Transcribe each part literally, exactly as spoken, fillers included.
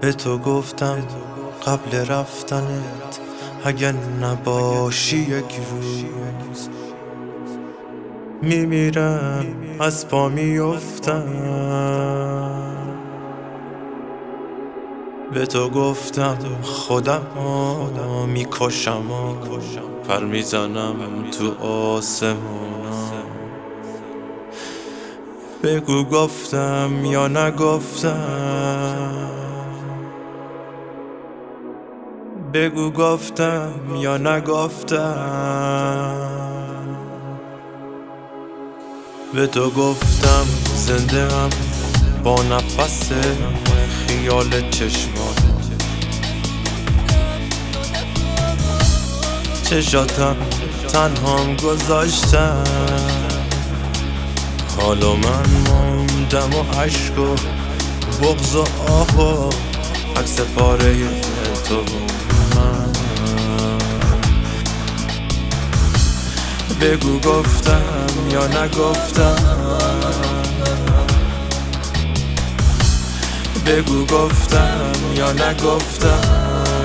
به تو گفتم قبل رفتنت اگه نباشی یک روز میمیرم، از پا میافتم. به تو گفتم خودم رو میکشم و پر میزنم تو آسمونم. بگو گفتم یا نگفتم، بگو گفتم یا نگفتم. به تو گفتم زنده ام با نفس خیال چشمات، چشاتم تنهام گذاشتم. حالا من موندم و عشق و بغض و آه و عکس پاره تو من. بگو گفتم یا نگفتم، بگو گفتم یا نگفتم.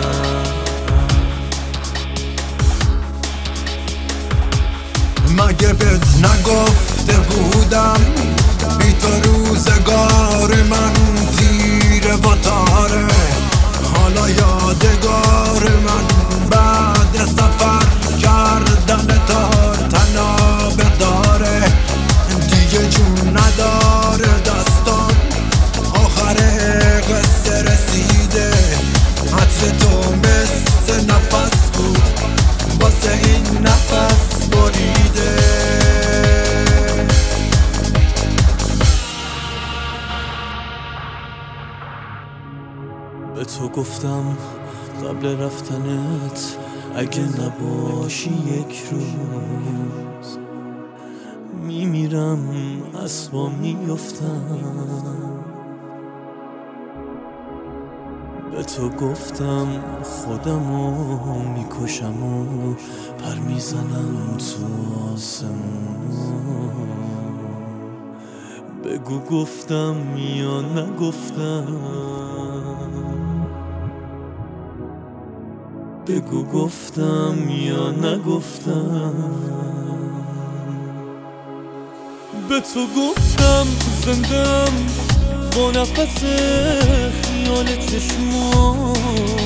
مگه بهت نگفته بودم بی تو روزگار من تیره و تاره؟ حالا یادگار من بعد سفر کردن تار تنابه داره. دیگه جون نداره دستان، آخر قصه رسیده. عطر تو مثل نفس بود واسه این نفس بریده. به تو گفتم قبل رفتنت اگه نباشی یک روز میمیرم، از پا میافتم. به تو گفتم خودمو میکشم و پر میزنم تو آسمون. بگو گفتم یا نگفتم، بگو گفتم یا نگفتم. به تو گفتم زندم با نفس خیال چشمات،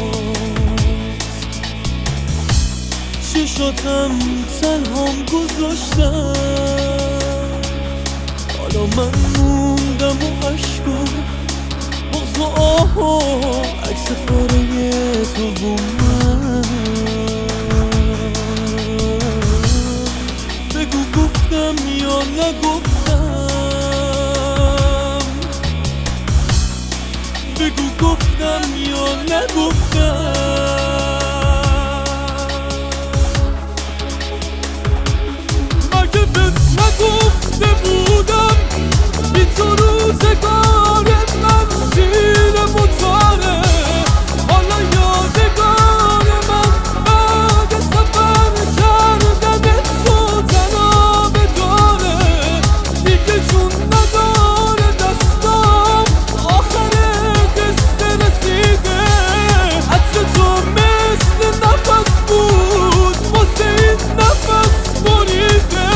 چشاتم تنهام گذاشتم. حالا من موندم و عشق و بغض و آه و عکس پاره تو و من. بگو گفتم یا نگفتم، بگو گفتم یا نگفتم. مگه بهت نگفته بودم بی تو روزگار من تیره و تاره؟ حالا یادگار من بعد سفر کردن تو تنابه داره. دیگه جون نداره دستام، آخر قصه رسیده. عطر تو مثل نفس بود واسه این نفس بریده.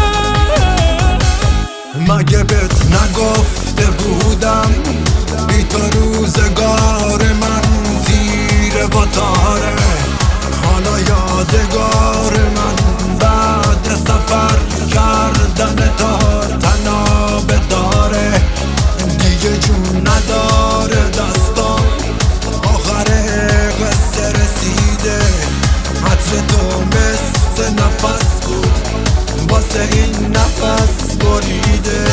مگه بهت نگفته بودم بی تو روزگار من تیره و تاره؟ حالا یادگار من بعد سفر کردن تار تنابه داره. دیگه جون نداره دستان، آخر قصه رسیده. عطر تو مثل نفس بود واسه این نفس بریده.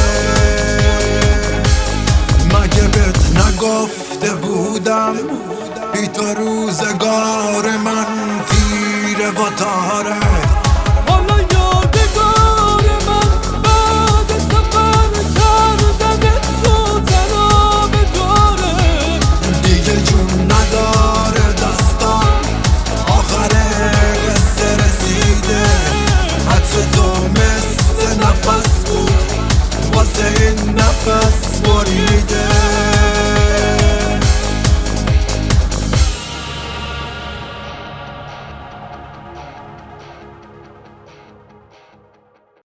مگه بهت نگفته بودم بی تو روزگار من تیره و تاره؟ حالا یادگار من بعد سفر کردن تو تنابه داره. دیگه جون نداره دستان، آخر قصه رسیده. عطر تو مثل نفس بود واسه این نفس بریده.